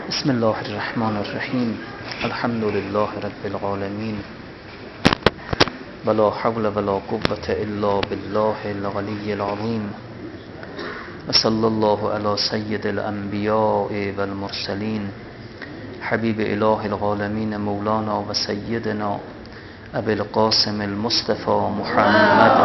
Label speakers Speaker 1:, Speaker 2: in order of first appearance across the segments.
Speaker 1: بسم الله الرحمن الرحیم. الحمد لله رب العالمین ولا حول ولا قوة الا بالله العلی العظیم و صلی الله علی سید الانبیاء والمرسلین حبیب اله العالمین مولانا و سیدنا ابی القاسم المصطفى محمد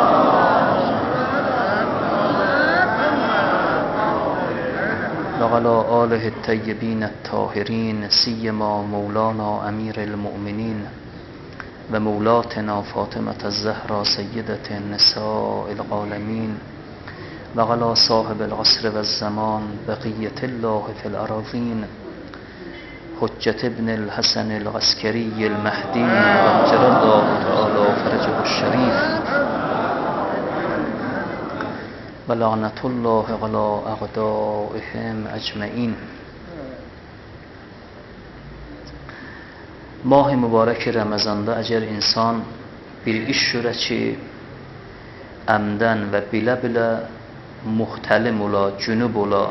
Speaker 1: و علی آله الطیبین الطاهرین سیما مولانا امیر المؤمنین و مولاتنا فاطمة الزهرا سیدة نساء العالمین و علی صاحب العصر و الزمان بقیة الله فی الأراضین حجة ابن الحسن العسکری المهدی عجل الله تعالی فرجه الشریف و لعنت الله علی اعدائهم اجمعین. ماه مبارک رمضانda əgər insan bir iş görə ki, əmdən və bilə-bilə muhtəlim ola, cünub ola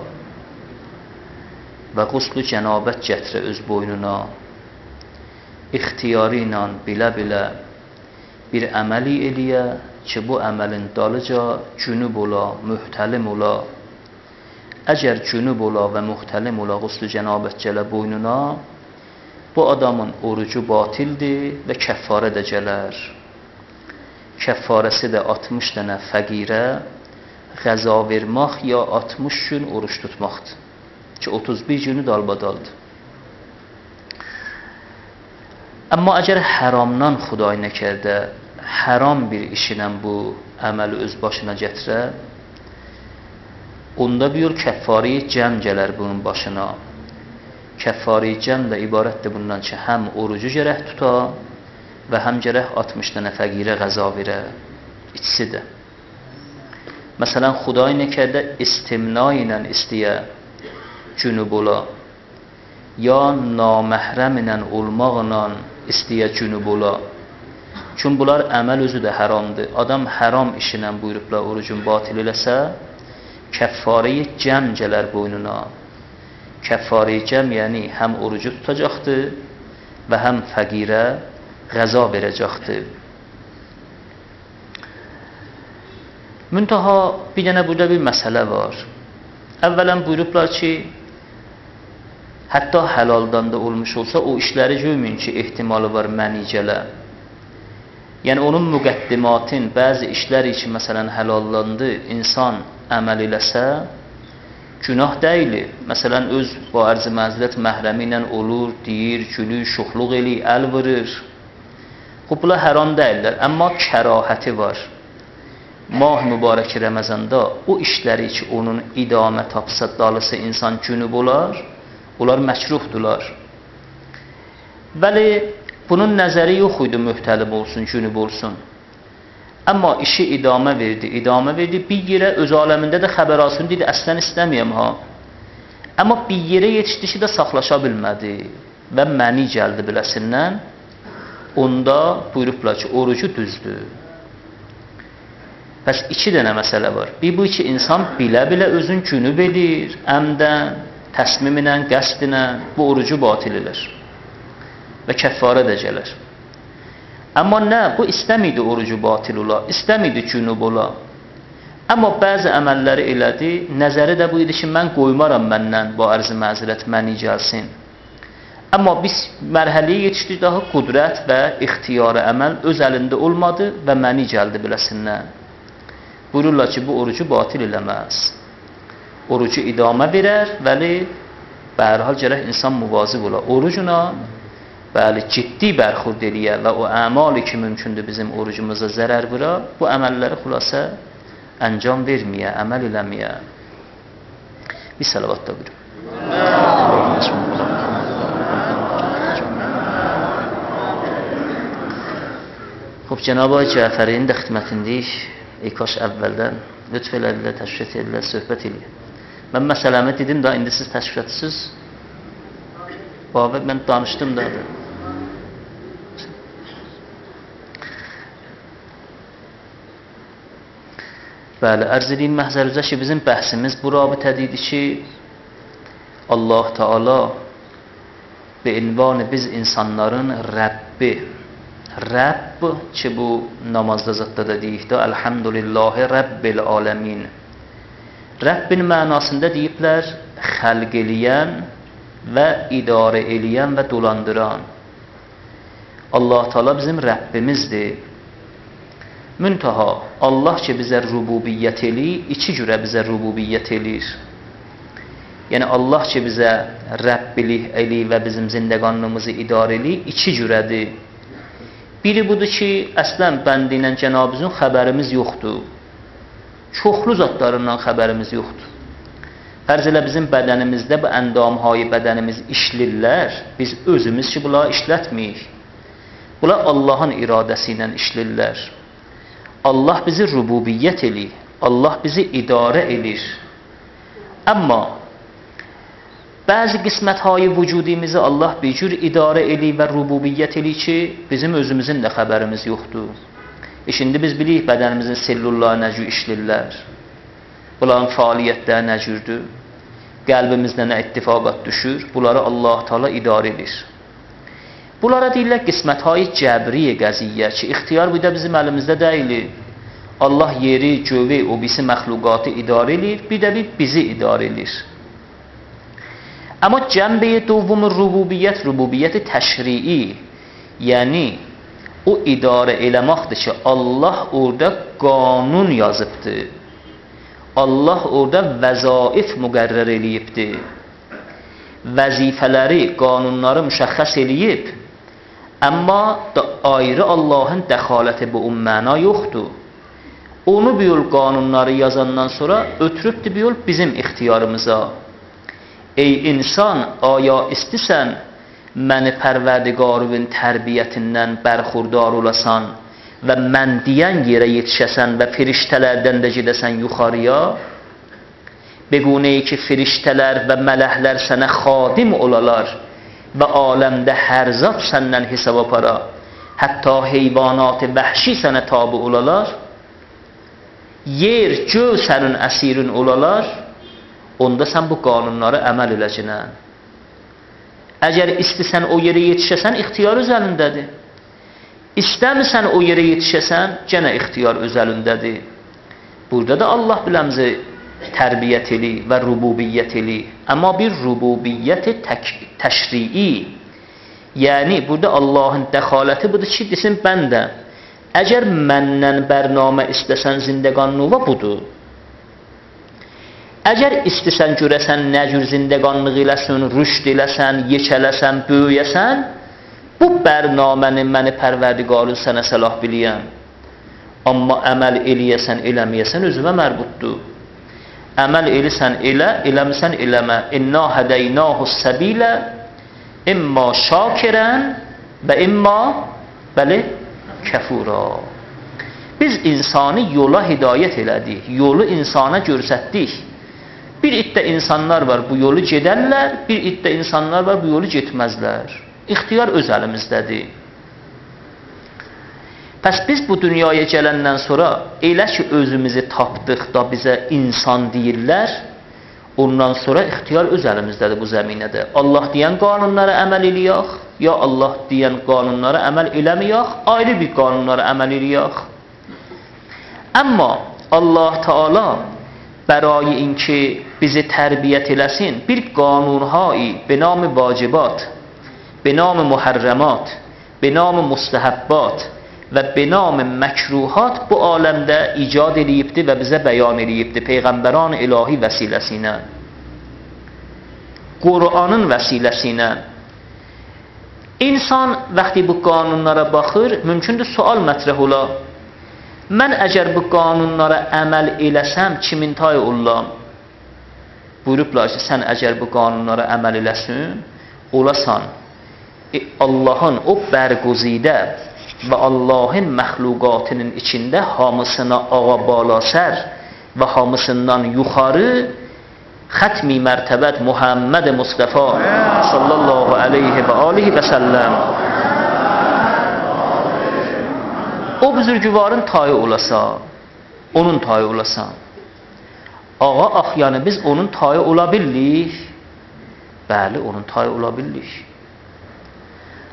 Speaker 1: və quslu cənabət gətirə öz boynuna, ixtiyarı ilə bilə-bilə bir əməli eləyə ki, bu əməlin dalıca cünub ola, mühtəlim ola. Əgər cünub ola və mühtəlim ola, quslu cənabət gələ boynuna, bu adamın orucu batildir və kəffarə də gələr. Kəffarəsi də 60 dənə fəqirə qəza vermək ya 60 gün oruç tutmaqdır ki, 31 günü dalbadaldır. Amma əgər həramdan Xuday nəkərdə haram bir işinə bu əməli öz başına gətirə, onda bir kəffari cəm gələr bunun başına. Kəffari cəm də ibarətdir bundan ki, həm orucu gərək tuta və həm gərək 60 dənə fəqirə qəza verə. İkisi də. Məsələn, Xuday nəkərdə istimna ilə istəyə cünub ola, ya naməhrəm ilə olmaqla istəyə cünub ola. Çünki bunlar əməl özü də haramdır. Adam haram işinə buyurublar orucun batil eləsə, kəffari cəm gələr boynuna. Kəffari cəm yəni həm orucu tutacaqdır və həm fəqirə qəza verəcəkdir. Müntaha bir dənə burada bir məsələ var. Əvvələn buyurublar ki, hətta həlaldan da olmuş olsa, o işləri görməyin ki, ehtimalı var məni gələ. Yəni, onun müqəddimatın bəzi işləri ki, məsələn, həlallandı, insan əməl eləsə, günah deyil. Məsələn, öz bu ərz-i məzilət məhrəmi ilə olur, deyir, gülür, şuxluq eləyir, əl vırır. Bunlar haram deyirlər, amma kərahəti var. Mah mübarək Ramazanda o işləri ki, onun idamə tapsa, dalısı insan cünub olar, onlar məkruhdular. Bəli, bunun nəzəri yox idi, mühtəlim olsun, cünub olsun. Amma işi idamə verdi. Bir yerə öz aləmində də xəbər alsın, dedi, əslən istəməyəm ha. Amma bir yerə yetişdi ki, də saxlaşa bilmədi və məni gəldi biləsindən. Onda buyurublar ki, orucu düzdür. Bəs iki dənə məsələ var. Bir bu ki, insan bilə-bilə özün cünub edir, əmdən, təsmimlə, qəsdinə bu orucu batil edir və kəffarə də gələr. Amma nə? Bu istəmiydi orucu batil ola, istəmiydi cünub ola. Amma bəzi əməlləri elədi, nəzəri də bu idi ki, mən qoymaram məndən bu ərz-i məzilət məni gəlsin. Amma biz mərhələyə yetişdik, daha qudrət və ixtiyarı əməl öz əlində olmadı və məni gəldi biləsindən. Buyururlar ki, bu orucu batil eləməz. Orucu idamə verər, vəli bərhal gərək insan muvazib ola. Orucuna bəli, ciddi bərxurd eləyə və o əmali ki, mümkündür bizim orucumuza zərər vura, bu əməlləri xülasə əncam verməyə, əməl eləməyə. Bir salavat da buyurun. Xub, Cənab-ı Cəfərin də xidmətindik, kaş əvvəldən lütf elədilər, təşrif edilər, söhbət eləyir. Mən məsələmi dedim da, indi siz təşrif etsiz. Babək, mən danışdım da. Bəli, ərz edeyim məhzərinizə ki, bizim bəhsimiz bu rabitədir ki, Allah Teala به عنوان biz insanların Rəbbi. Rəbb ki bu namazda zətdə də deyikdə Elhamdülillahi Rabbil Alamin. Rəbbin mənasında deyiblər xəlq eləyən və idarə eləyən və dolandıran. Allah Teala bizim Rəbbimizdir. Müntaha Allah ki bizə rububiyyət eləyir, iki cürə bizə rububiyyət eləyir. Yəni Allah ki bizə Rəbbilik eləyir və bizim zindəqanlığımızı idarə eləyir, iki cürədir. Biri budur ki, əslən bəndi ilə Cənab-ı xəbərimiz yoxdur. Çoxlu zatlarından xəbərimiz yoxdur. Fərz elə bizim bədənimizdə bu əndamhay bədənimiz işlirlər, biz özümüz ki bunları işlətməyik. Bunlar Allahın iradəsi ilə işlirlər. Allah bizi rububiyyət eləyir, Allah bizi idarə edir. Amma bəzi qisməthay vücudimizi Allah bir cür idarə eləyir və rububiyyət eləyir ki, bizim özümüzün də xəbərimiz yoxdur. Şimdi biz bilirik bədənimizin sellulları nə cür işlirlər. Bunların fəaliyyətləri nə cürdür? Qəlbimizdə nə ittifaqat düşür? Bunları Allah Teala idarə edir. Bunlara deyirlər qisməthay cəbriyə qəziyyə ki, ixtiyar bu da bizim əlimizdə deyil. Allah yeri, gövi, o birisi məxluqatı idarə edir, bir də bizi idarə edir. Amma cəmbəyə dovvum rububiyyəti təşrii, yəni o idarə eləməkdir ki, Allah orada qanun yazıbdır. Allah orada vəzaif müqərrər eləyibdir. Vəzifələri, qanunları müşəxəs eləyib. Amma da ayrı Allahın dəxaləti bu məna yoxdur. Onu bir yol qanunları yazandan sonra ötürübdür bir yol bizim ixtiyarımıza. Ey insan, aya istəsən, məni pərverdigarın tərbiyyətindən bərxurdar olasan və mən deyən yerə yetişəsən və firiştələrdən də gedəsən yuxarıya, bequnəyi ki, firiştələr və mələhlər sənə xadim olalar və aləmdə hər zat səndən hesab apara, hətta heyvanat vəhşi sənə tabi olalar, yer, göy səninəsirin olalar, onda sən bu qanunları əməl eləcəksən. Əgər istəsən o yerə yetişəsən, ixtiyar öz əlindədir. İstəmirsən o yerə yetişəsən, gənə ixtiyar öz əlindədir. Burada da Allah biləmzi tərbiyyət eli və rububiyyət eli. Amma bir rububiyyəti təşrii. Yəni, burada Allahın dəxaləti budur ki, desin bəndə. Əgər məndən bərnamə istəsən zindəqanlığa budur. Əgər istəsən görəsən nə cür zindəqanlıq eləsən, rüşd eləsən, yekələsən, böyüyəsən, bu bərnaməni məni pərverdigarın sənə səlah biliyəm. Amma əməl eləyəsən, eləməyəsən özümə mərbuddur. Əməl eləsən elə, eləməsən eləmə. İnna hədəynahus səbilə imma şakirən və imma bəli kəfura. Biz insanı yola hidayət elədik, yolu insana görsətdik. Bir iddə insanlar var, bu yolu gedərlər, bir iddə insanlar var, bu yolu getməzlər. İxtiyar öz əlimizdədir. Pəs biz bu dünyaya gələndən sonra elə ki özümüzü tapdıq da bizə insan deyirlər, ondan sonra ixtiyar öz əlimizdədir bu zəminədə. Allah deyən qanunlara əməl eləyək, ya Allah deyən qanunlara əməl eləməyək, ayrı bir qanunlara əməl eləyək. Amma Allah Teala برای اینکه bizi tərbiyyət eləsin, bir qanunhayı به نام واجبات، به نام محرمات، به نام مستحبات və به نام məkruhat bu aləmdə icad edibdir və bizə bəyan edibdir Peyğəmbəran ilahi vəsiləsi ilə, Qur'anın vəsiləsi ilə. İnsan vaxtı bu qanunlara baxır, mümkündür sual mətrəh ola. Mən əgər bu qanunlara əməl eləsəm, kimin tay olam? Buyurublar ki, sən əgər bu qanunlara əməl eləsin, olasan Allahın o bərquzidə və Allahın məxluqatının içində hamısına ağa balasər və hamısından yuxarı xətmi mərtəbət Muhammed Mustafa sallallahu aleyhi və alihi və səlləm o büzürgüvarın tayı olasa, onun tayı olasan. Ağa axyanı biz onun tayı ola bildik. Bəli, onun tayı ola bildik.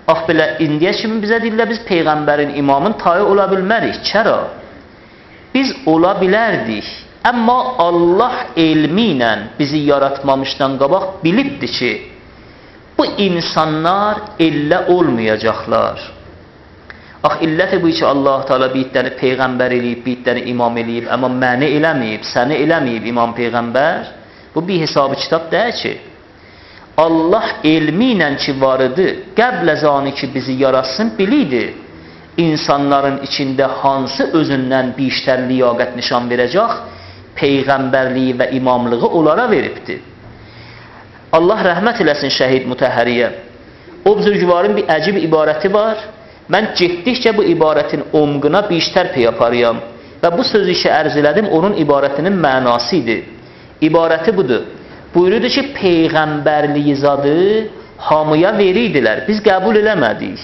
Speaker 1: Ax belə indiyə kimi bizə deyirlər biz peyğəmbərin, imamın tayı ola bilmərik. Çəra? Biz ola bilərdik. Amma Allah elmi ilə bizi yaratmamışdan qabaq bilibdir ki, bu insanlar illə olmayacaqlar. Ax illəti bu ki, Allah Teala bir dənə peyğəmbər eləyib, bir dənə imam eləyib, amma məni eləməyib, səni eləməyib imam peyğəmbər. Bu bir hesabı kitab deyil ki. Allah elmi ilə ki varıdı, qəbl əzanı ki bizi yaratsın biliydi. İnsanların içində hansı özündən bir işlər liyaqət nişan verəcək, peyğəmbərliyi və imamlığı onlara veribdi. Allah rəhmət eləsin şəhid Mutəhhəriyə. O buzurgvarın bir əcib ibarəti var. Mən getdikcə bu ibarətin omquna bir işlər pey aparıyam. Və bu sözü işə ərz elədim, onun ibarətinin mənası idi. İbarəti budur. Buyurdu ki, peyğəmbərliyi zadı hamıya veriydilər. Biz qəbul eləmədik.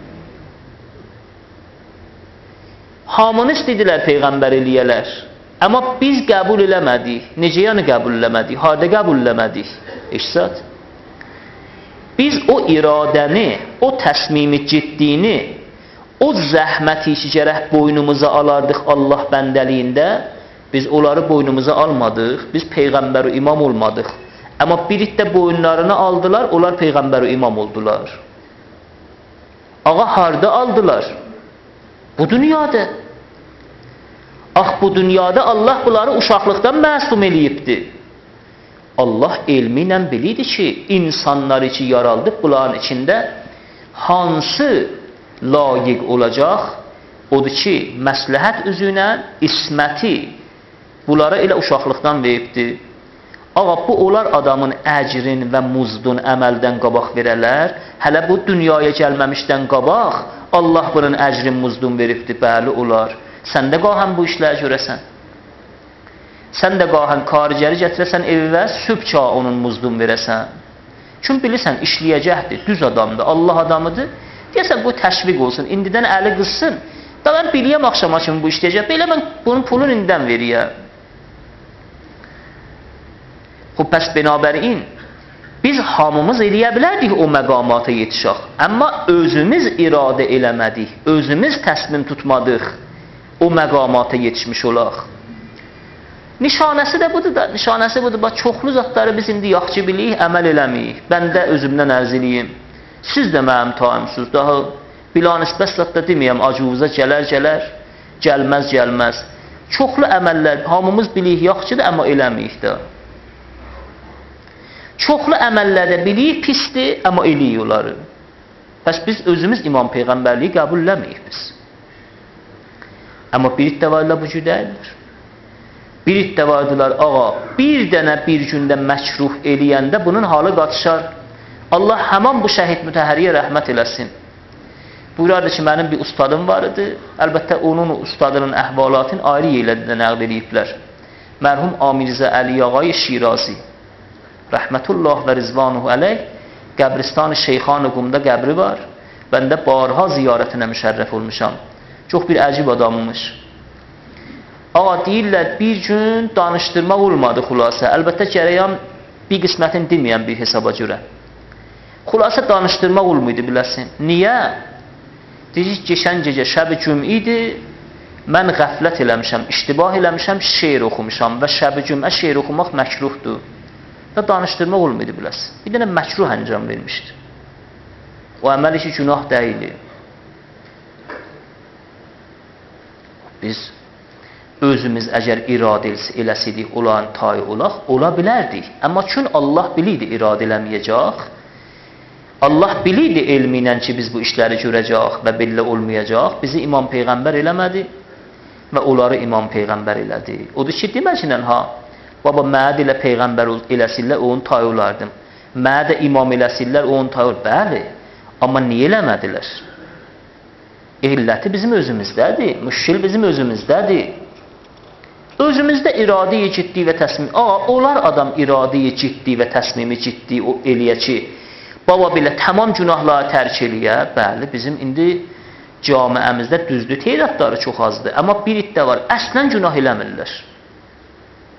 Speaker 1: Hamını istədilər peyğəmbər eləyələr. Amma biz qəbul eləmədik. Necə yəni qəbul eləmədik? Harada qəbul eləmədik? İşsat. Biz o iradəni, o təsmimi ciddini, o zəhməti ki gərək boynumuza alardıq Allah bəndəliyində, biz onları boynumuza almadıq, biz peyğəmbər və imam olmadıq. Amma birlikdə boyunlarını aldılar, onlar peyğəmbər və imam oldular. Ağa harda aldılar? Bu dünyada. Ax bu dünyada Allah bunları uşaqlıqdan məsum eləyibdi. Allah elmi ilə bilirdi ki, insanlar içi yaraldıb bunların içində hansı layiq olacaq? Odur ki, məsləhət üzünə isməti bunlara elə uşaqlıqdan veribdi. Ağa bu olar adamın əcrin və muzdun əməldən qabaq verələr. Hələ bu dünyaya gəlməmişdən qabaq Allah bunun əcrin muzdun veribdi. Bəli olar. Sən də qahən bu işləri görəsən. Sən də qahən karicəri gətirəsən evə, sübh onun muzdun verəsən. Çünki bilirsən, işləyəcəkdir, düz adamdır, Allah adamıdır. Deyəsən, bu təşviq olsun, indidən əli qızsın. Da mən biliyəm axşama kimi bu işləyəcək, belə mən bunun pulunu indidən veriyəm. Pəs bənabərin, biz hamımız eləyə bilərdik o məqamata yetişək. Amma özümüz iradə eləmədik, özümüz təsmin tutmadıq, o məqamata yetişmiş olaq. Nişanəsi də budur da, nişanəsi budur. Bax, çoxlu zatları biz indi yaxşı biliyik, əməl eləməyik. Mən də özümdən ərz eləyim. Siz də mənim taimsiniz. Daha bilanisbət zatda deməyəm, acuvuza gələr, gəlməz. Çoxlu əməllər, hamımız biliyik yaxşıdır, amma eləməyik də. Çoxlu əməllərdə biliyik pisdir, amma eləyik onları. Pəs biz özümüz imam peyğəmbərliyi qəbul eləməyik biz. Amma bir iddialarla bu cür deyirlər. Bir iddialardılar, ağa, bir dənə bir gündə məkruh eləyəndə bunun halı qatışar. Allah həman bu şəhid Mutəhhəriyə rəhmət eləsin. Buyurardı ki, mənim bir ustadım var idi. Əlbəttə, onun ustadının əhvalatını ayrı yerlərdə nəql ediblər. Mərhum Amirzə Əli Ağay Şirazi, rəhmətullah və rizvanuhu əleyh, qəbristan-ı Şeyxan-ı Qumda qəbri var. Mən də barha ziyarətinə müşərrəf olmuşam. Çox bir əcib adammış. Ağa deyirlər, bir gün danışdırmaq olmadı xülasə. Əlbəttə, gərəyəm bir qismətini deməyəm bir hesaba görə. Xülasə danışdırmaq olmaydı, biləsin. Niyə? Deyir, geçən gecə şəb-i cüm idi, mən qəflət eləmişəm, iştibah eləmişəm, şeir oxumuşam və şəb-i cümə şeir oxumaq məkruhdur. Və danışdırmaq olmaydı, biləsin. Bir dənə məkruh əncam vermişdir. O əməli ki, günah deyili. Biz özümüz əgər iradə eləsədik, olan tay olaq, ola bilərdik. Amma çün Allah biliydi iradə eləməyəcək. Allah biliydi elmi ilə ki, biz bu işləri görəcək və belə olmayacaq. Bizi imam peyğəmbər eləmədi və onları imam peyğəmbər elədi. Odur ki, deməklə ha, baba, mədə ilə peyğəmbər eləsirlər, onun tay olardım. Mədə imam eləsirlər, onun tay olardım. Bəli, amma niyə eləmədilər? İlləti bizim özümüzdədir, müşkil bizim özümüzdədir. Özümüzdə iradə-i ciddi və təsmimi, olar adam iradə-i ciddi və təsmimi ciddi eləyə ki, baba belə tamam günahları tərk eləyə, bəli, bizim indi camiəmizdə düzdür, teyratları çox azdır. Amma bir iddia var, əslən günah eləmirlər.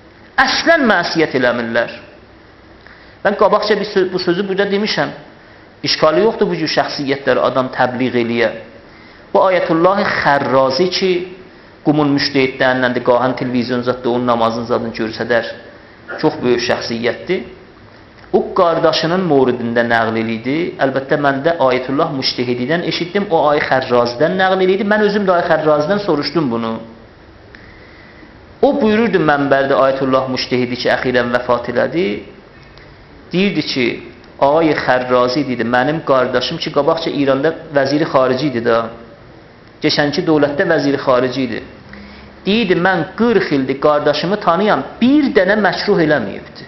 Speaker 1: Əslən mənsiyyət eləmirlər. Mən qabaqca bu sözü burada demişəm. İşkalı yoxdur bu cür şəxsiyyətləri adam təbliğ eləyə. Bu Ayətullah Xərrazi ki, Qumun müştəhidlərindən qahan televizyon zətdə onun namazın zadını görsədər. Çox böyük şəxsiyyətdir. O qardaşının mövridində nəql eləydi. Əlbəttə mən də Ayətullah Müştehididən eşitdim. O Ay Xərrazidən nəql eləydi. Mən özüm də Ay Xərrazidən soruşdum bunu. O buyururdu mənbərdə Ayətullah Müştehidi ki, əxirən vəfat elədi. Deyirdi ki, Ay Xərrazi dedi, mənim qardaşım ki, qabaqca İranda vəziri xarici idi da. Geçənki dövlətdə vəziri xarici idi. Deyirdi, mən 40 ildir qardaşımı tanıyam, bir dənə məşruh eləməyibdi.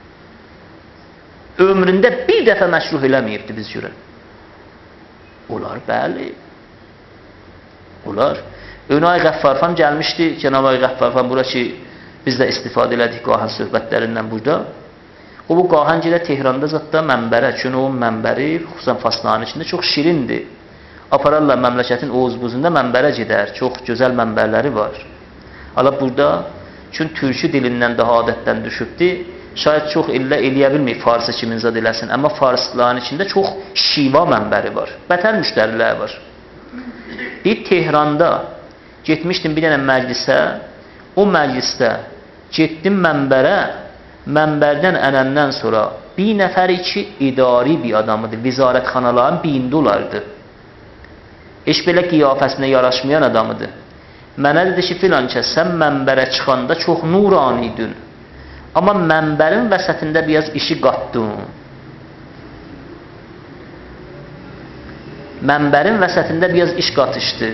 Speaker 1: Ömründə bir dəfə məşruh eləməyibdi biz görən. Olar, bəli. Olar. Önay Qəffarxan gəlmişdi. Cənab-ı Qəffarxan bura ki, biz də istifadə elədik qahan söhbətlərindən burada. O bu qahan gilə Tehranda zətdə mənbərə, çünki o mənbəri, xüsusən Faslanın içində çox şirindir. Apararlar məmləkətin Oğuz-Buzunda mənbərə gedər. Çox gözəl mənbərləri var. Hala burada, çünki türkü dilindən daha adətdən düşübdir. Şayət çox illə eləyə bilməyib Farsı kimin zad eləsin. Amma Farsların içində çox şiva mənbəri var. Bətər müştərilər var. Deyib Tehranda getmişdim bir dənə məclisə. O məclisdə getdim mənbərə. Mənbərdən ənəndən sonra bir nəfəri ki, idari bir adamıdır. Vizarətxanaların birində olardı. Heç belə qiyafəsinə yaraşmayan adamıdır. Mənə dedi ki, filan kəs, sən mənbərə çıxanda çox nuraniydin. Amma mənbərin vəsətində biraz işi qatdın. Mənbərin vəsətində biraz iş qatışdı.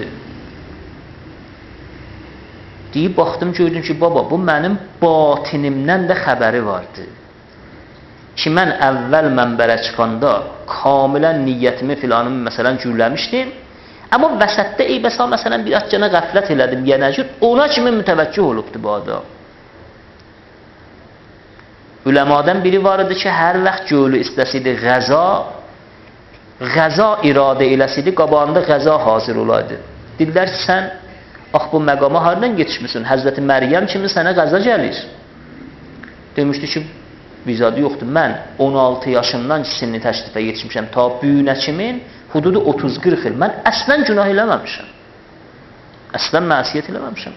Speaker 1: Deyib, baxdım, gördüm ki, baba, bu mənim batinimdən də xəbəri vardı. Ki, mən əvvəl mənbərə çıxanda kamilən niyyətimi filanımı məsələn gürləmişdim. Amma vəsətdə eybəsa məsələn bir atcana qəflət elədim, yenəcür, ona kimi mütəvəccüh olubdu bu adam. Üləmadan biri var idi ki, hər vaxt gölü istəsiydi qəza iradə eləsiydi, qabağında qəza hazır olaydı. Dedilər ki, sən bax bu məqama haradan yetişmişsin? Həzrəti Məryəm kimi sənə qəza gəlir. Demişdi ki, vizadı yoxdur. Mən 16 yaşımdan sinni təşrifə yetişmişəm. Ta büyünə kimin hududu 30-40 il. Mən əslən günah eləməmişəm. Əslən mənsiyyət eləməmişəm.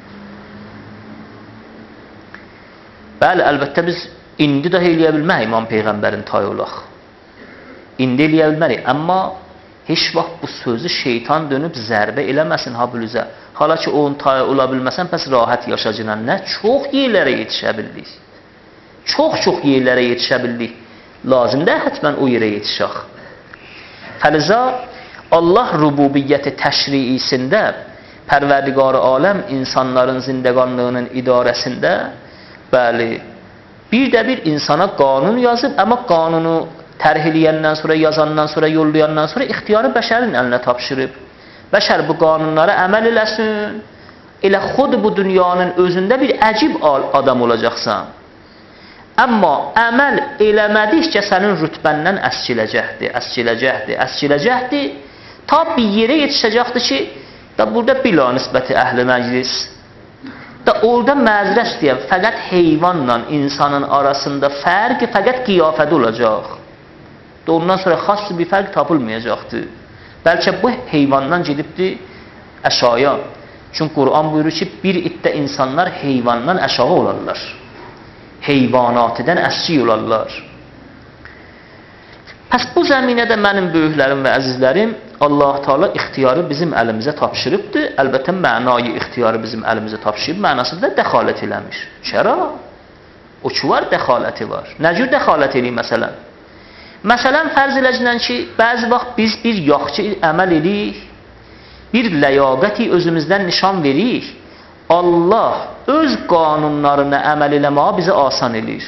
Speaker 1: Bəli, əlbəttə biz indi də eləyə bilmək İmam Peyğəmbərin tay olaq. İndi eləyə bilmərik. Amma heç vaxt bu sözü şeytan dönüb zərbə eləməsin habülüzə. Hala ki, onun tay ola bilməsən, pəs rahat yaşacına nə? Çox yerlərə yetişə bildik. Çox yerlərə yetişə bildik. Lazımdır hətmən o yerə yetişək. Fəliza, Allah rububiyyəti təşriisində, Pərverdigar-ı aləm insanların zindəqanlığının idarəsində, bəli, bir də bir insana qanun yazıb, amma qanunu tərh eləyəndən sonra, yazandan sonra, yollayandan sonra ixtiyarı bəşərin əlinə tapşırıb. Bəşər bu qanunlara əməl eləsin. Elə xud bu dünyanın özündə bir əcib adam olacaqsan. Amma əməl eləmədikcə sənin rütbəndən əskiləcəkdir. Ta bir yerə yetişəcəkdir ki, da burada bila nisbəti əhl-i məclis. Da orada məzrə istəyəm, fəqət heyvanla insanın arasında fərq fəqət qiyafədə olacaq. Da ondan sonra xas bir fərq tapılmayacaqdır. Bəlkə bu heyvandan gedibdir əşaya. Çünki Quran buyurur ki, bir iddə insanlar heyvandan əşağı olarlar. Heyvanatıdan əski olarlar. Pəs bu zəminədə mənim böyüklərim və əzizlərim, Allah Teala ixtiyarı bizim əlimizə tapşırıbdır. Əlbəttə, mənayı ixtiyarı bizim əlimizə tapşırıb, mənasında dəxalət eləmiş. Şəra? O ki var, dəxaləti var. Nə cür dəxalət eləyim məsələn? Məsələn, fərz eləcəkdən ki, bəzi vaxt biz bir yaxçı əməl edirik, bir ləyaqəti özümüzdən nişan veririk. Allah öz qanunlarına əməl eləməyə bizə asan edir.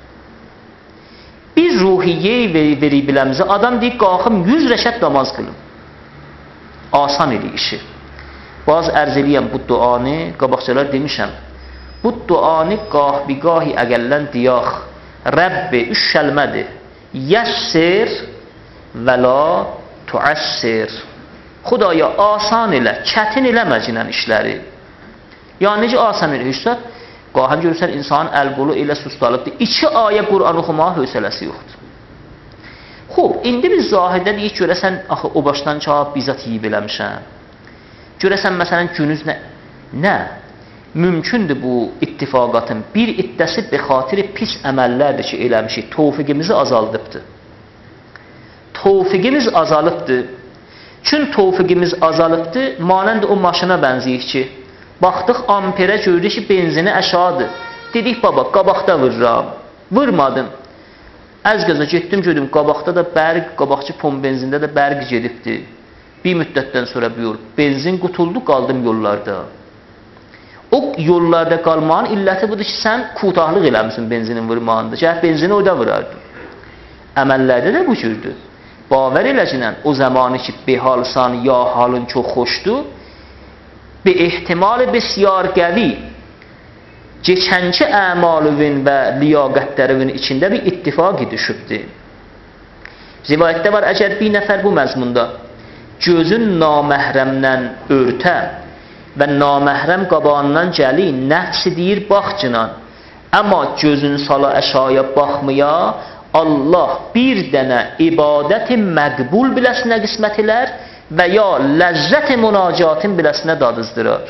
Speaker 1: Bir ruhiyyeyi verib biləmizə, adam deyib, qalxım 100 rəkət namaz qılım. Asan edir işi. Bazı ərz eləyəm bu duanı, qabaqçalar demişəm. Bu duanı qah-biqahi əqəllən deyək, Rəbbi 3 kəlmədir. Yəssir və la tuəssir. Xudaya asan elə, çətin eləməcənən işləri. Yəni, necə asan elə? Hüsət, qahan görürsən, insanın əl-qolu elə sustalıbdır. 2 ayə Qur'an oxumağa hövsələsi yoxdur. Xo'p, indi biz zahirdə deyik, görəsən, axı o başdan cavab bizzat yeyib eləmişəm. Görəsən, məsələn, günüz nə? Nə? Mümkündür bu ittifaqatın bir iddəsi be xatiri pis əməllərdir ki, eləmişik, tövfiqimizi azaldıbdır. Tövfiqimiz azalıbdır. Çün tövfiqimiz azalıbdır, manənd o maşına bənzəyik ki, baxdıq amperə gördük ki, benzini əşadır. Dedik, baba, qabaqda vırram. Vırmadım. Əz qəza getdim, gördüm, qabaqda da bərq, qabaqçı pom benzində də bərq gedibdir. Bir müddətdən sonra bu yol, benzin qutuldu, qaldım yollarda. O yollarda qalmağın illəti budur ki, sən kutahlıq eləmişsin benzinin vurmağında. Gəh benzini orada vurardın. Əməllərdə də bu cürdür. Bavər eləcəkən o zamanı ki, behalsan, ya halın çox xoşdur, be ehtimali besyar qəvi, geçənki əmalüvün və liyaqətlərinin içində bir ittifaqı düşübdir. Rivayətdə var, əgər bir nəfər bu məzmunda gözün naməhrəmdən örtə və naməhrəm qabağından gəli, nəfsi deyir, baxcınan, amma gözün sala əşaya baxmaya, Allah bir dənə ibadəti məqbul biləsinə qismət elər və ya ləzzət-i münacatin biləsinə dadızdırar.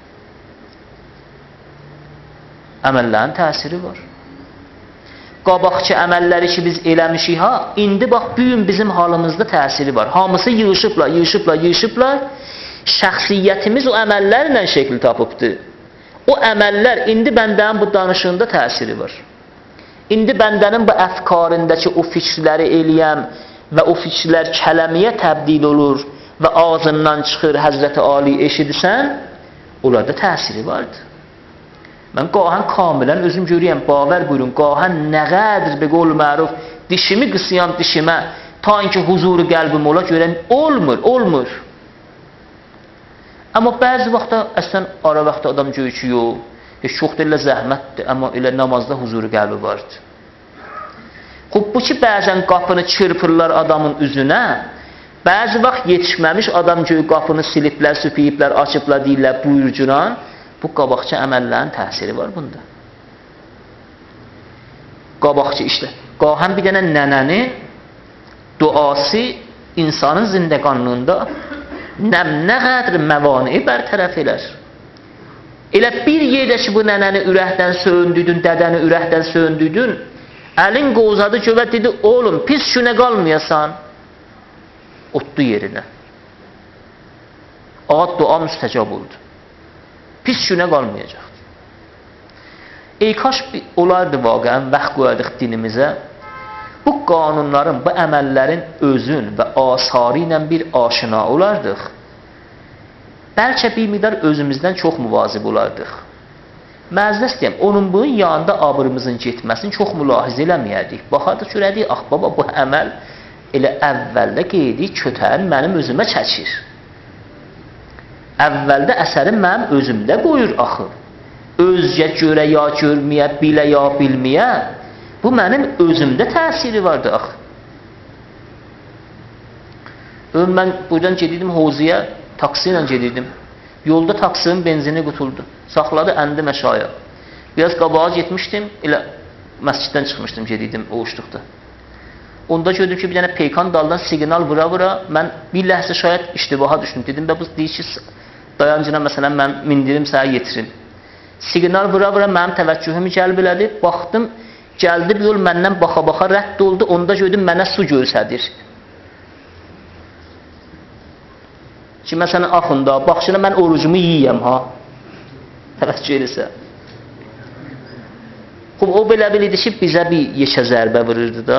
Speaker 1: Əməllərin təsiri var. Qabaqçı əməlləri ki, biz eləmişik, ha, indi bax, bu gün bizim halımızda təsiri var. Hamısı yığışıblar, şəxsiyyətimiz o əməllərlə şəkil tapıbdır. O əməllər, indi bəndənin bu danışığında təsiri var. İndi bəndənin bu əfkarındakı o fikrləri eləyəm və o fikrlər kələmiyə təbdil olur və ağzından çıxır, Həzrəti Ali eşidirsən, onlarda təsiri vardır. Mən qahən kamilən özüm görəyəm, bavər buyurun, qahən nə qədr be qol məruf, dişimi qısıyam dişimə, ta ki huzuru qəlbim ola görəm, olmur. Amma bəzi vaxtda, əslən, ara vaxtda adam görür ki, yox, çox da elə zəhmətdir, amma elə namazda huzuru qəlbi vardır. Xub, bu ki, bəzən qapını çırpırlar adamın üzünə, bəzi vaxt yetişməmiş adam görür, qapını siliblər, süpəyiblər, açıblar, deyirlər, buyurcuran, bu qabaqçı əməllərin təsiri var bunda. Qabaqçı işlə. Qahən bir dənə nənənin duası insanın zindəqanlığında nə qədər məvani bərtərəf elər. Elə bir yerdə ki, bu nənəni ürəkdən söndürdün, dədəni ürəkdən söndürdün, əlin qozadı ki, və dedi, oğlum, pis şünə qalmayasan, otdu yerinə. Ağad dua müstəcab oldu. Pis şünə qalmayacaqdır. Kaş olardı vaqəən, vaxt qoyardıq dinimizə, bu qanunların, bu əməllərin özün və asarı ilə bir aşina olardıq. Bəlkə bir miqdar özümüzdən çox müvazib olardıq. Məzdə istəyəm, onun bunun yanında abırımızın getməsini çox mülahizə eləməyərdik. Baxardıq, görərdik, ax baba, bu əməl elə əvvəldə qeydi, kötərin mənim özümə çəkir. Əvvəldə əsərin mənim özümdə qoyur axı. Özcə görə ya görməyə, bilə ya bilməyə, bu mənim özümdə təsiri vardı axı. Mən buradan gedirdim Hoziyə, taksi ilə gedirdim. Yolda taksinin benzini qutuldu. Saxladı, əndim əşaya. Biraz qabağa getmişdim, elə məsciddən çıxmışdım, gedirdim oğuşluqda. Onda gördüm ki, bir dənə peykan daldan siqnal vura-vura, mən bir ləhsə şayət iştibaha düşdüm. Dedim, bu deyir ki, dayancına məsələn, mən mindirim, sənə yetirim. Siqnal vura-vura mənim təvəccühümü gəlb elədi. Baxdım, gəldi bir yol məndən baxa-baxa rədd oldu. Onda gördüm, mənə su görsədir. Ki, məsələn, axında, baxışına mən orucumu yiyəm, ha? Təvəccüh edirsə. Xub, o belə bilirdi ki, bizə bir yekə zərbə vururdu da.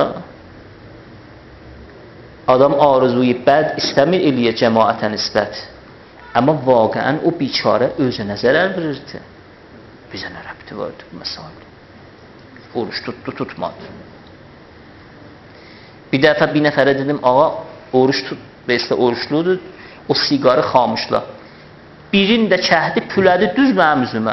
Speaker 1: Adam arzuyu bəd istəmir eləyə cəmaətə nisbət. Amma vaqəən o biçarə özünə zərər verirdi. Bizə nə rəbti vardı bu məsələ? Oruç tutdu, tutmadı. Bir dəfə bir nəfərə dedim, ağa, oruç tut, bəslə oruçludur, o siqarı xamışla. Birin də kəhdi pülədi düz mənim üzümə.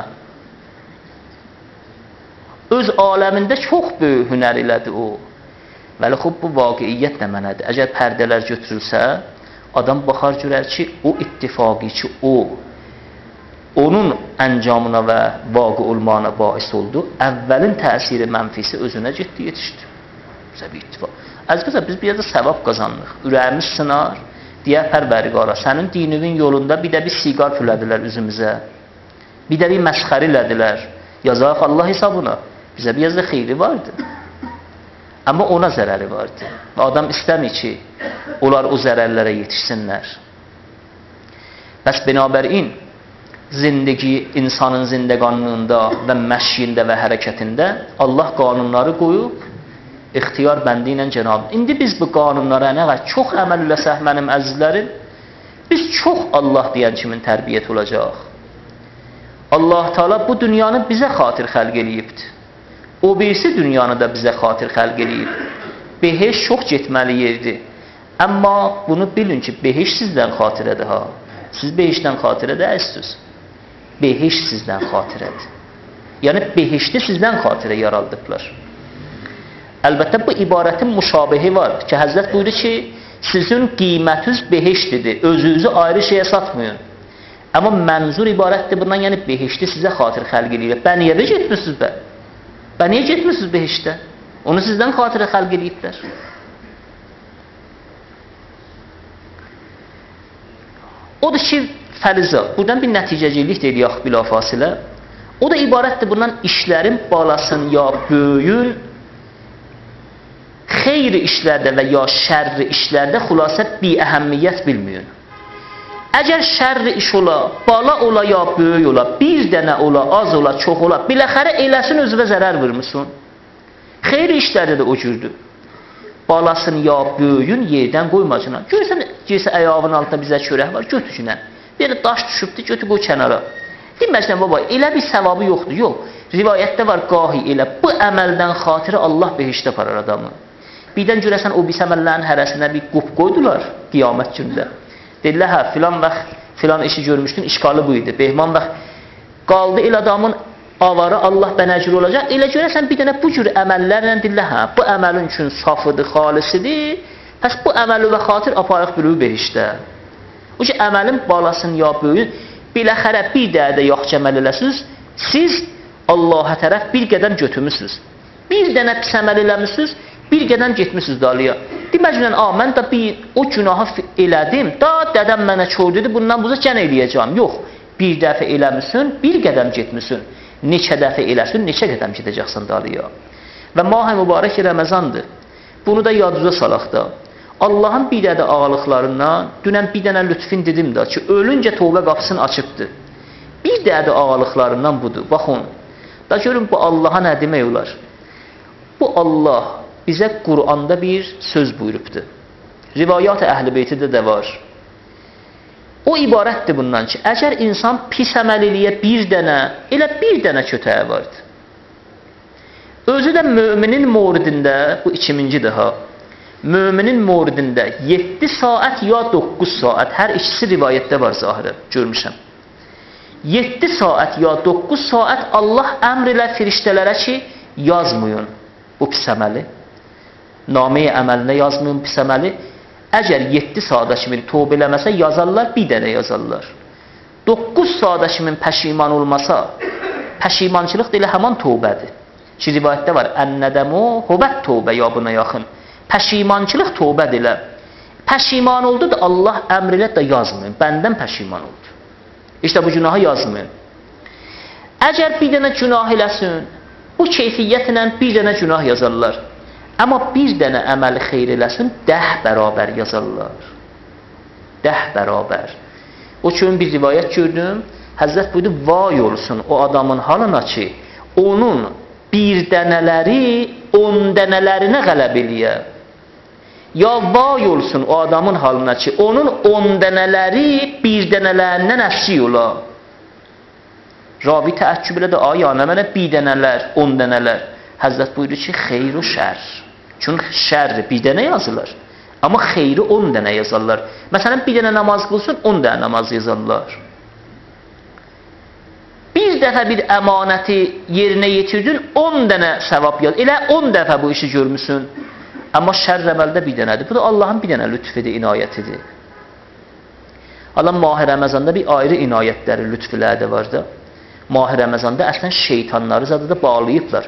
Speaker 1: Öz aləmində çox böyük hünər elədi o. Vəli xub, bu vaqiiyyət də mənədir. Əgər pərdələr götürülsə, adam baxar görər ki, o ittifaqı ki, onun əncamına və vaqi olmağına bais oldu. Əvvəlin təsiri mənfisi özünə getdi, yetişdi. Bizə bir ittifaq. Əzizə, biz bir yerdə səvab qazanırıq. Ürəyimiz sınar, deyə Pərvərdigara, sənin dininin yolunda bir də bir siqar pülədilər üzümüzə. Bir də bir məsxəri elədilər. Yazaq Allah hesabına. Bizə bir yerdə xeyri vardı. Amma ona zərəri vardı. Və adam istəmir ki, onlar o zərərlərə yetişsinlər. Bəs binabərin, zindagi insanın zindəqanlığında və məşyində və hərəkətində Allah qanunları qoyub, ixtiyar bəndi ilə Cenab-ı. İndi biz bu qanunlara nə qədər çox əməl eləsək, mənim əzizlərim, biz çox Allah deyən kimin tərbiyyət olacaq. Allah Teala bu dünyanı bizə xatir xəlq eləyibdir. O birisi dünyanı da bizə xatir xəlq eləyib. Beheş çox getməli yerdir. Amma bunu bilin ki, beheş sizdən xatirədir ha. Siz beheşdən xatirə dəyəsiniz. Beheş sizdən xatirədir. Yəni beheşdə sizdən xatirə yaraldıblar. Əlbəttə bu ibarətin müşabihi var ki, Həzrət buyurur ki, sizin qiymətiniz beheşdidir, özünüzü ayrı şeyə satmayın. Amma mənzur ibarətdir bundan, yəni beheşdə sizə xatir xəlq eləyir. Bə niyə getmirsiniz bə? Bə niyə getmirsiniz beheşdə? Onu sizdən xatirə xəlq eləyiblər. Odur ki, fərizə, buradan bir nəticəcilik deyilək bilafasilə. O da ibarətdir bundan işlərin balasın ya böyüyün, xeyri işlərdə və ya şərri işlərdə xülasə bir əhəmmiyyət bilməyin. Əgər şərri iş ola, bala ola ya böyük ola, bir dənə ola, az ola, çox ola, biləxərə eləsin özünə zərər vermirsən. Xeyri işlərdə də o cürdür. Balasını ya böyüyün yerdən qoymacına. Görürsən, girsə ayağının altında bizə çörək var, götürünə. Bir daş düşübdür, götür qoy kənara. Deməsinə, baba, elə bir səvabı yoxdur, yox. Rivayətdə var, qahi elə bu əməldən xatirə Allah behişdə aparar adamı. Birdən görəsən, o bir əməllərin hərəsinə bir qub qoydular qiyamət gündə. Dedilər, hə, filan vaxt filan işi görmüşdün, işqalı bu idi. Behman vaxt qaldı el adamın avarı Allah bənəcür olacaq. Elə görəsən, bir dənə bu cür əməllərlə dedilər, hə, bu əməlin üçün safıdır, xalisidir. Pəs bu əməli və xatir aparıq bürüyü behişdə. O ki, əməlin balasını ya böyüyün, biləxərə bir dədə yaxşı əməl eləsiniz, siz Allaha tərəf bir qədəm götürmüsünüz. Bir dənə pis əməl eləmişsiniz, bir qədəm getmişsiniz dalıya. Deməcələn, mən də o günahı elədim, da dədəm mənə çor dedi, bundan buza gən eləyəcəm. Yox, bir dəfə eləmişsin, bir qədəm getmişsin. Neçə dəfə eləsin, neçə qədəm gedəcəksən dalıya. Və mah-i mübarək Ramazandır. Bunu da yadınıza salaq da. Allahın bir dədə ağalıqlarından, dünən bir dənə lütfin dedim də ki, ölüncə tövbə qapısını açıbdır. Bir dədə ağalıqlarından budur. Baxın, da görün bu Allaha nə demək olar? Bu Allah bizə Quranda bir söz buyurubdur. Rivayat-ı Əhl-i Beytidə də var. O ibarətdir bundan ki, əgər insan pis əməl eləyə bir dənə, elə bir dənə kötəyə vardır. Özü də müminin moridində, bu 2000-cidir ha, müminin moridində 7 saat ya 9 saat, hər ikisi rivayətdə var zahirə, görmüşəm. 7 saat ya 9 saat Allah əmr elə firiştələrə ki, yazmayın bu pis əməli. Nameyi əməlinə yazmayın pis əməli. Əgər 7 saata kimin tövbə eləməsə yazarlar, bir dənə yazarlar. 9 saata kimin pəşiman olmasa, pəşimançılıq da elə həman tövbədir. Ki rivayətdə var, ən-nədəmu huvət tövbə ya buna yaxın. Pəşimançılıq tövbədir elə. Pəşiman oldu da Allah əmr elə də yazmayın. Bəndən pəşiman oldu. İşte bu günahı yazmayın. Əgər bir dənə günah eləsin, bu keyfiyyətlə bir dənə günah yazarlar. Amma bir dənə əməli xeyr eləsin, 10 bərabər yazarlar. 10 bərabər. O üçün bir rivayət gördüm, Həzrət buyurdu, vay olsun o adamın halına ki, onun bir dənələri 10 dənələrinə qələb eləyə. Ya vay olsun o adamın halına ki, onun 10 dənələri bir dənələrindən əfsi ola. Ravi təəccüb elədi, ay ana mənə bir dənələr, 10 dənələr. Həzrət buyurdu ki, xeyr o şər. Çünki şərri bir dənə yazırlar. Amma xeyri 10 dənə yazarlar. Məsələn, bir dənə namaz qılsın, 10 dənə namaz yazarlar. Bir dəfə bir əmanəti yerinə yetirdin, 10 dənə səvab yaz. Elə 10 dəfə bu işi görmüsün. Amma şər əməldə bir dənədir. Bu da Allahın bir dənə lütfidir, inayətidir. Allah Mah-i Ramazanda bir ayrı inayətləri, lütfləri də var da. Mah-i Ramazanda əslən şeytanları zadı da bağlayıblar.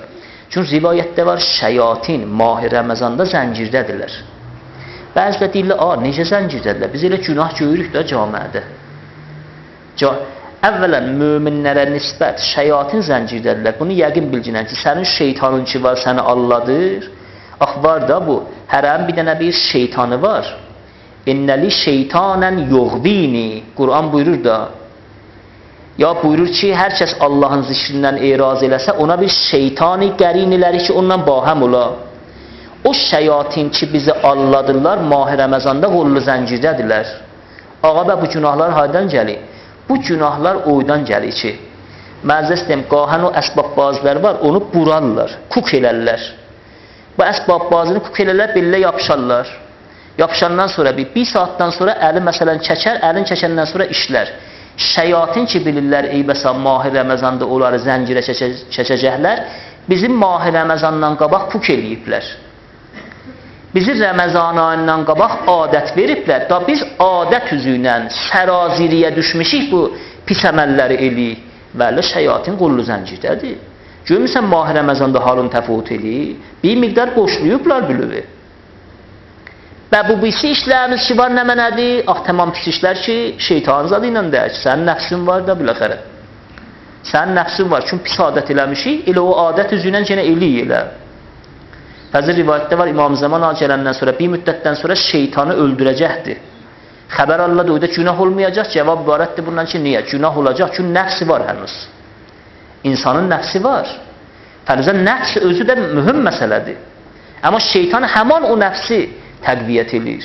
Speaker 1: Çünki rivayətdə var, şeyatin mah Ramazanda zəncirdədirlər. Bəzi də deyirlər, necə zəncirdədirlər? Biz elə günah görürük də camiədə. Əvvələn, möminlərə nisbət şeyatin zəncirdədirlər. Bunu yəqin bilginən ki, sənin şeytanın ki var, səni alladır. Var da bu, hərənin bir dənə bir şeytanı var. İnnəli şeytanən yoğvini. Quran buyurur da. Ya buyurur ki, hər kəs Allahın zikrindən eraz eləsə, ona bir şeytani qərin eləri ki, ondan bahəm ola. O şeyatin ki, bizi alladırlar, mah Ramazanda qollu zəncirdədirlər. Ağa bu günahlar hardan gəlir? Bu günahlar oydan gəlir ki, məzəs deyim, qahan o əsbabbazlar var, onu burarlar, kuk elərlər. Bu əsbabbazını kuk elərlər, bellə yapışarlar. Yapışandan sonra bir saatdan sonra əli məsələn çəkər, əlin çəkəndən sonra işlər. Şeyatin ki bilirlər, eybəsə mah Ramazanda onları zəncirə çəkəcəklər, bizim mah Ramazandan qabaq kuk eləyiblər. Bizi Ramazan ayından qabaq adət veriblər. Da biz adət üzüylə səraziriyə düşmüşük bu pis əməlləri eləyik. Vəli şeyatin qollu zəncirdədir. Görmürsən mah Ramazanda halın təfavüt eləyir. Bir miqdar boşluyublar bülüvü. Və bu birisi işlərimiz ki var nə mənədir? Tamam pis işlər ki şeytan zadı ilə deyək. Sənin nəfsin var da biləxərə. Sənin nəfsin var. Çünki pis adət eləmişik. Elə o adət üzüylə yenə eləyir elə. Fəzil rivayətdə var, İmam Zaman gələndən sonra, bir müddətdən sonra şeytanı öldürəcəkdir. Xəbər Allah da oyda günah olmayacaq, cavab ibarətdir bundan ki, niyə? Günah olacaq, çünki nəfsi var hənuz. İnsanın nəfsi var. Fərizən nəfs özü də mühüm məsələdir. Amma şeytan həman o nəfsi təqviyyət edir.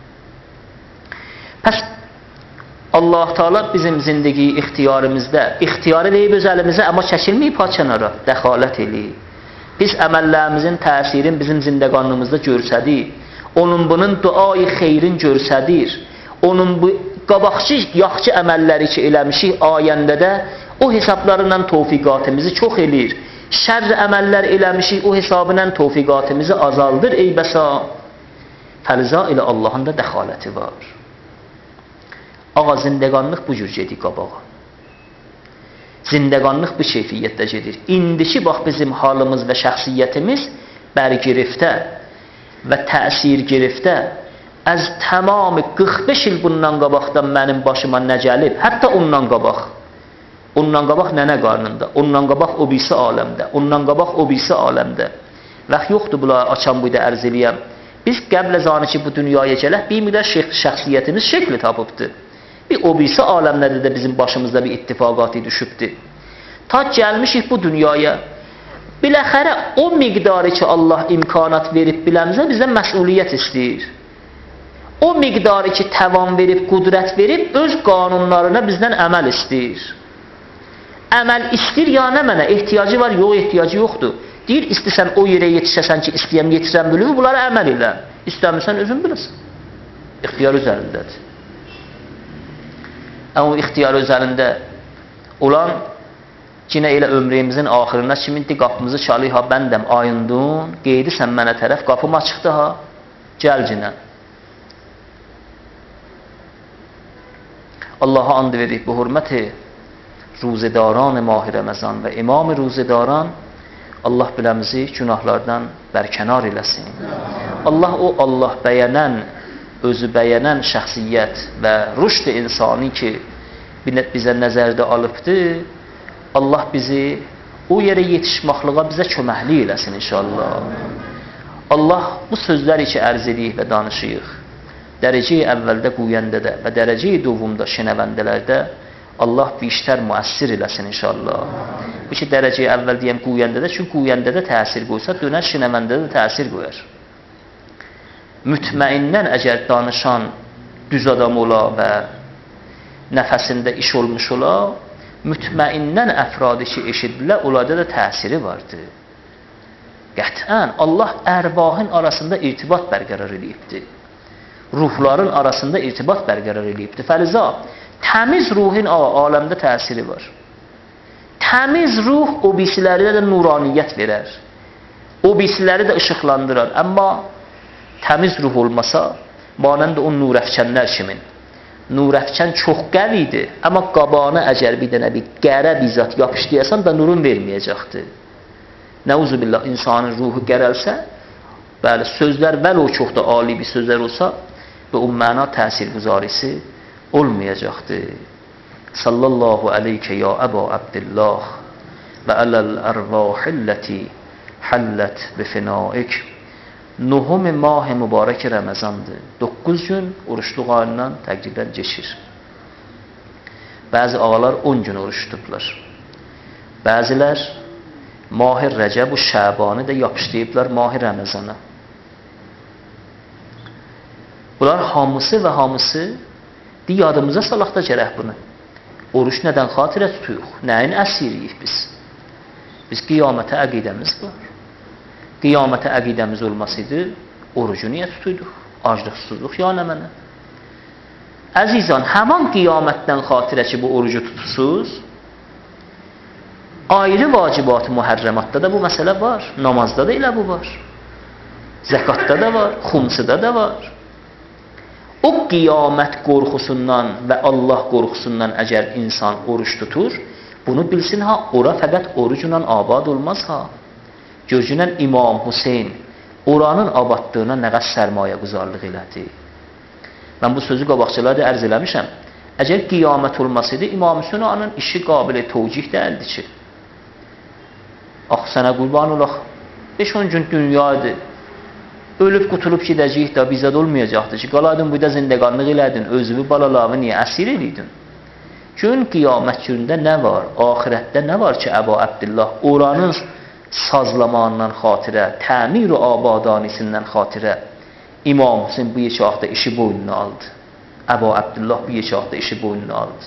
Speaker 1: Pəs Allah Teala bizim zindagi ixtiyarımızda, ixtiyar eləyib öz əlimizə, amma çəkilməyib ha kənara, dəxalət eləyib. Biz əməllərimizin təsirin bizim zindəqanlığımızda görsədir, onun bunun duayı xeyrin görsədir, onun bu qabaqçı yaxşı əməlləri ki eləmişik ayəndə də o hesablarla tövfiqatımızı çox eləyir. Şərr əməllər eləmişik, o hesabıyla tövfiqatımızı azaldır, eybəsa. Fəliza ilə Allahın da dəxaləti var. Ağa zindəqanlıq bu cür gedir qabağa. Zindəqanlıq bu keyfiyyətdə gedir. İndiki bax bizim halımız və şəxsiyyətimiz bərgirifdə və təsir girifdə az tamamı 45 il bundan qabaqdan mənim başıma nə gəlib, hətta ondan qabaq. Ondan qabaq nənə qarnında, ondan qabaq o birisi aləmdə, ondan qabaq o birisi aləmdə. Vaxt yoxdur bunlar açan buyda ərz eləyəm. Biz qəblə zanı ki bu dünyaya gələk, bir müddət şəxsiyyətimiz şəkli tapıbdır. Bir o birisi aləmlədə də bizim başımızda bir ittifaqatı düşübdür. Ta gəlmişik bu dünyaya. Biləxərə o miqdarı ki Allah imkanat verib biləmizə bizə məsuliyyət istəyir. O miqdarı ki təvan verib, qudrət verib, öz qanunlarına bizdən əməl istəyir. Əməl istir ya nə mənə? Ehtiyacı var, yox, ehtiyacı yoxdur. Deyir, istəsən o yerə yetişəsən ki, istəyəm yetirəm bölümü, bunlara əməl elə. İstəmirsən, özün biləsən. İxtiyar üzərindədir. Amma o ixtiyar üzərində olan yenə elə ömrümüzün axırına kimindir, qapımızı çalıyı, ha bəndəm ayındun, qeydisən mənə tərəf, qapım açıqdı ha, gəl cinə. Allaha and verir bu hürməti ruzedaran mah Ramazan və imam ruzedaran Allah biləmizi günahlardan bərkənar eləsin. Allah bəyənən, özü bəyənən şəxsiyyət və rüşd insani ki bizə nəzərdə alıbdır, Allah bizi o yerə yetişməklığa bizə köməkli eləsin inşallah. Allah bu sözləri ki ərz ediyik və danışıyıq, dərəcəyi əvvəldə quyəndə də və dərəcəyi dovumda şənəvəndələrdə Allah biştər müəssir eləsin inşallah. Bu ki dərəcəyi əvvəl deyəm quyəndə də, çünki quyəndə də təsir qoysa, dönər şənəvəndə də təsir qoyar. Mütməindən əgər danışan düz adam ola və nəfəsində iş olmuş ola, mütməindən əfradı ki eşidilə, onlarda da təsiri vardır. Qətən Allah ərbahın arasında irtibat bərqərar edibdir. Ruhların arasında irtibat bərqərar edibdir. Fəliza, təmiz ruhin aləmdə təsiri var. Təmiz ruh o birisilərdə də nuraniyyət verər. O birisiləri də işıqlandırar. Amma təmiz ruh olmasa, manəndə o nurəfkənlər kimin. Nurəfkən çox qəvidir, amma qabağına əgər bir dənə bir qərə bizzat yapışdıyəsən da nurun verməyəcəkdir. Nəuzubillah, insanın ruhu qərəlsə, bəli, sözlər vəl o çox da ali bir sözlər olsa və o məna təsirgüzarisi olmayacaqdır. Sallallahu aleykə ya Əba Abdillah və ələl ərvahilləti həllət bifinaik. Nuhum mah-ı mübarək Ramazandır. 9 gün oruçluq ayından təqribən keçir. Bəzi ağalar 10 gün oruç tutublar. Bəzilər Mah-ı Rəcəb və Şəbanı da yapışlayıblar Mah-ı Ramazana. Bunlar hamısı və hamısı yadımıza salaq da gərək bunu. Oruç nədən xatirə tutuyuq? Nəyin əsiriyik biz? Biz qiyamətə əqidəmiz var. Qiyamətə əqidəmiz olmasıydı, orucu niyə tutuyduq? Aclıq, susuzluq ya nə mənə? Əzizan, həman qiyamətdən xatirə ki, bu orucu tutursuz, ayrı vacibat-ı mühərrəmatda da bu məsələ var. Namazda da elə bu var. Zəkatda da var, xumsıda da var. O qiyamət qorxusundan və Allah qorxusundan əgər insan oruç tutur, bunu bilsin ha, ora fəqət orucla abad olmaz ha. Görünən İmam Hüseyin oranın abadlığına nə qədər sərmayə quzarlıq elədi. Mən bu sözü qabaqçılarda ərz eləmişəm. Əgər qiyamət olmasaydı, İmam Hüseyin onun işi qabili tövcih dəyildi ki. Ax, sənə qurban olaq, 5-10 gün dünyadır. Ölüb qutulub gedəcəyik də bizad olmayacaqdır ki, qaladın burada zindəqanlıq elədin, özünü balalarını niyə əsir elədin? Gün qiyamət günündə nə var? Ahirətdə nə var ki, Əba Abdillah oranın sazlamağından xatirə, təmir-i abadanisindən xatirə İmam Hüseyin bu yeçaqda işi boynuna aldı. Əba Abdillah bu yeçaqda işi boynuna aldı.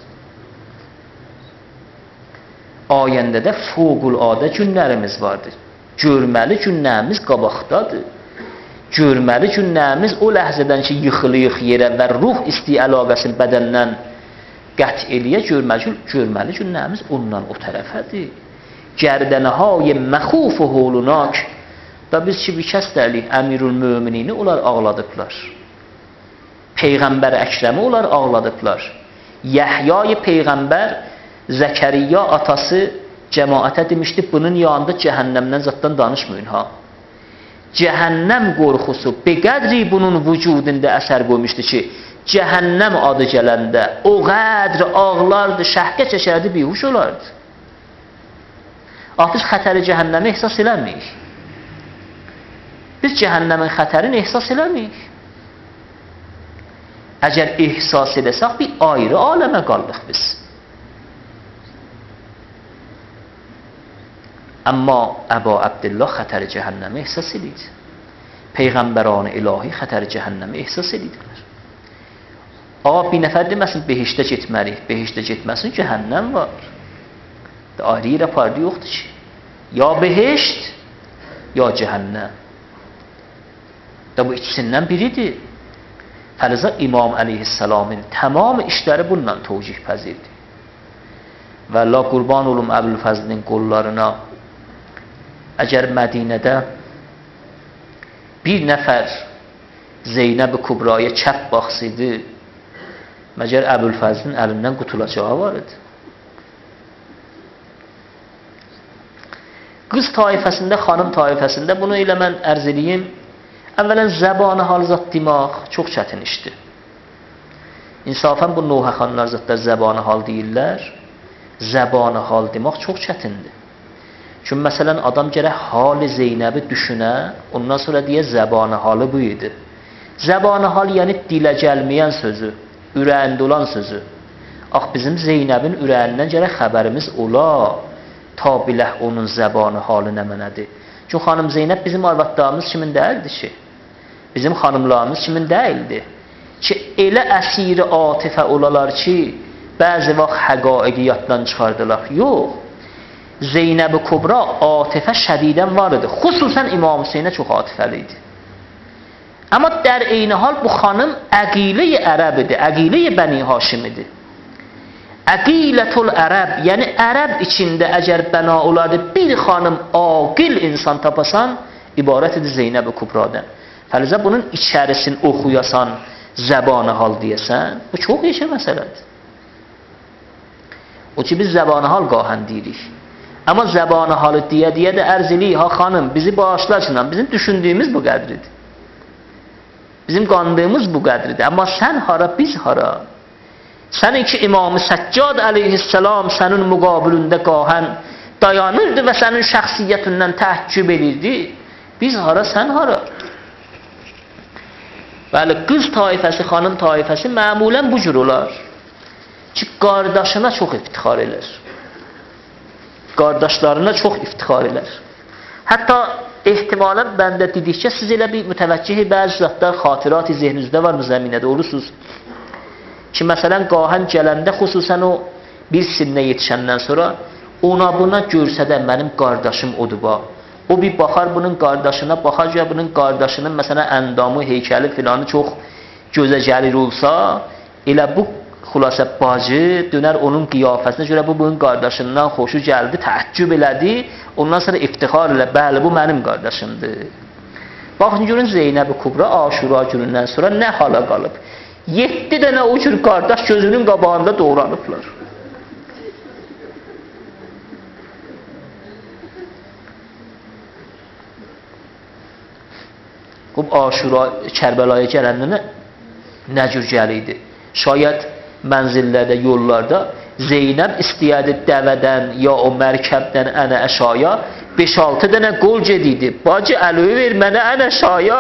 Speaker 1: Ayəndə də fövqüladə günlərimiz vardır. Görməli günlərimiz qabaqdadır. Görməli günlərimiz o ləhzədən ki, yıxılıyıq yerə və ruh isti əlaqəsini bədəndən qət eləyə görməli günlərimiz ondan o tərəfədir. Gərdənəhay məxuf holunak da biz ki, bir kəs dəlik Əmirül Möminini onlar ağladıblar. Peyğəmbər Əkrəmi onlar ağladıblar. Yəhyay Peyğəmbər Zəkəriyya atası cəmaətə demişdi, bunun yanında cəhənnəmdən zatdan danışmayın ha. Cəhənnəm qorxusu beqədri bunun vücudunda əsər qoymuşdu ki, cəhənnəm adı gələndə o qədr ağlardı, şəhqə çəkərdi, bihuş olardı. Biz xətəri cəhənnəmi ehsas eləməyik. Biz cəhənnəmin xətərini ehsas eləməyik. Əgər ehsas edəsək, bir ayrı aləmə qaldıq biz. Amma Əba Abdillah xətəri cəhənnəmi ehsas edirdi. Peyğəmbəran ilahi xətəri cəhənnəmi ehsas edirlər. Bir nəfər deməsin, behişdə getməliyik, behişdə getməsin, cəhənnəm var. Ayrı yerə pardı yoxdur ki. Ya behişt, ya cəhənnəm. Bu ikisindən biridir. Fəliza İmam əleyhissalamın tamam işləri bununla tövcih pəzirdi. Və Allah qurban olum Əbülfəzlin qollarına. Əgər Mədinədə bir nəfər Zeynəb-i Kubraya kəp baxsaydı, məgər Əbülfəzlin əlindən qutulacağı var idi. Qız taifəsində, xanım taifəsində bunu ilə mən ərz edeyim. Əvvələn zəbanı hal zat demək çox çətin işdir. İnsafən bu Nuhə xanlar zatda zəbanı hal deyirlər. Zəbanı hal demək çox çətindir. Çünki məsələn adam gərək hal-i Zeynəbi düşünə, ondan sonra deyə zəbanı halı bu idi. Zəbanı hal yəni dilə gəlməyən sözü, ürəyində olan sözü. Bizim Zeynəbin ürəyindən gərək xəbərimiz ola, ta biləh onun zəbanı halı nə mənədir. Çünki xanım Zeynəb bizim arvadlarımız kimin deyildi ki? Bizim xanımlarımız kimin deyildi? Ki elə əsiri atifə olalar ki, bəzi vaxt həqaiqi yaddan çıxardılar. Yox. Zeynəb-i Kubra atifə şədidən var idi. Xüsusən İmam Hüseynə çox atifəli idi. Amma dər eyni hal bu xanım əqilə-i ərəb idi, əqilə-i Bəni Haşim idi. Əqilətul ərəb, yəni ərəb içində əgər bəna olardı, bir xanım aqil insan tapasan, ibarət idi Zeynəb-i Kubradan. Fəlizə bunun içərisini oxuyasan, zəbanı hal deyəsən, bu çox yeşə məsələdir. O ki biz zəbanı hal qahən deyirik. Amma zəbanı halı deyə də ərz eləyik, ha xanım, bizi bağışla Sinan, bizim düşündüyümüz bu qədridir. Bizim qandığımız bu qədridir. Amma sən hara, biz hara? Sənin ki, İmam-ı Səccad əleyhissalam sənin müqabilində qahən dayanırdı və sənin şəxsiyyətindən təhkib edirdi. Biz hara, sən hara? Bəli, qız taifəsi, xanım taifəsi məmulən bu cür olar ki, qardaşına çox iftixar elər. Qardaşlarına çox iftixar elər. Hətta ehtimalən bəndə dedikcə, siz elə bir mütəvəccih bəzi zatlar xatirat-i zehninizdə var mı zəminədə olursunuz? Ki, məsələn, qahən gələndə, xüsusən o bir sinnə yetişəndən sonra, ona buna görsə də mənim qardaşım odur bax. O bir baxar bunun qardaşına, baxaca bunun qardaşının məsələn əndamı, heykəli filanı çox gözə gəlir olsa, elə bu xülasə bacı dönər onun qiyafəsinə görə bu bunun qardaşından xoşu gəldi, təəccüb elədi, ondan sonra iftixar elə, bəli bu mənim qardaşımdır. Baxın görün Zeynəb-i Kubra Aşura günündən sonra nə hala qalıb? 7 dənə o cür qardaş gözünün qabağında doğranıblar. Bu Aşura Kərbəlaya gələndə nə cür gəliydi? Şayət mənzillərdə, yollarda Zeynəb istəyədi dəvədən ya o mərkəbdən ənə əşaya 5-6 dənə qol gediydi. Bacı əli ver mənə ənə əşaya.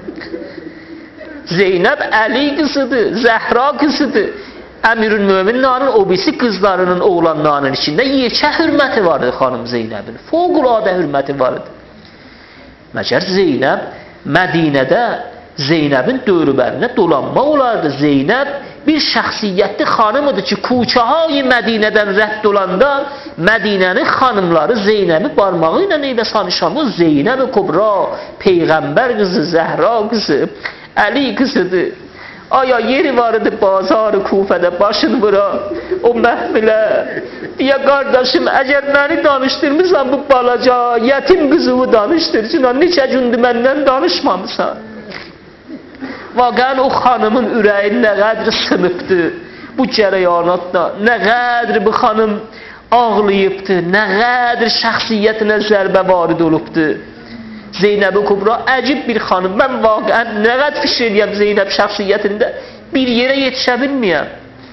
Speaker 1: Zeynəb Əli qızıdır, Zəhra qızıdır. Əmirül Möminlərin o birisi qızlarının, oğlanlarının içində yekə hürməti vardı xanım Zeynəbin. Fövqəladə hürməti vardı. Məgər Zeynəb Mədinədə Zeynəbin dövrbərinə dolanmaq olardı. Zeynəb bir şəxsiyyətli xanımıdır ki, kuçahay Mədinədən rədd olanda Mədinənin xanımları Zeynəbi barmağı ilə neylə sanışamız? Zeynəb-i Kubra, Peyğəmbər qızı, Zəhra qızı, Əli qızıdır. Aya yeri var idi bazar-ı Kufədə başını vura, o məhfilə. Deyə qardaşım, əgər məni danışdırmısan bu balaca, yetim qızımı danışdırcına, neçə gündür məndən danışmamısan? Vaqən o xanımın ürəyi nə qədri sınıbdı bu cərəyanatda, nə qədri bu xanım ağlayıbdı, nə qədri şəxsiyyətinə zərbə varid olubdu. Zeynəb-i Kubra əcib bir xanım. Mən vaqən nə qədər fikir edirəm Zeynəb şəxsiyyətində bir yerə yetişə bilməyəm.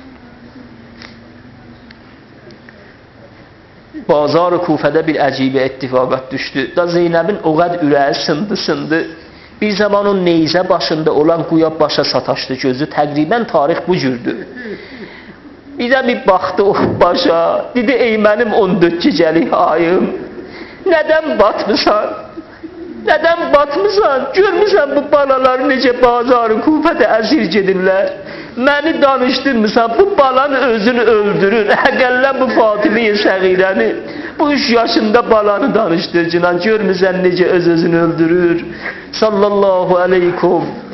Speaker 1: Bazar-ı Kufədə bir əcibə ittifaqat düşdü. Da Zeynəbin o qədər ürəyi sındı. Bir zaman o neyzə başında olan quya başa sataşdı gözü. Təqribən tarix bu cürdür. Bir də bir baxdı o başa. Dedi, ey mənim 14 gecəlik ayım, nədən batmısan? Nədən batmısan? Görmüsən bu balaları necə bazar-ı Kufədə əsir gedirlər? Məni danışdırmısan, bu balanı özünü öldürür. Əqəllən bu Fatimə-i Səğirəni, bu 3 yaşında balanı danışdırcınan, görmüsən necə öz-özünü öldürür. Sallallahu aleykum.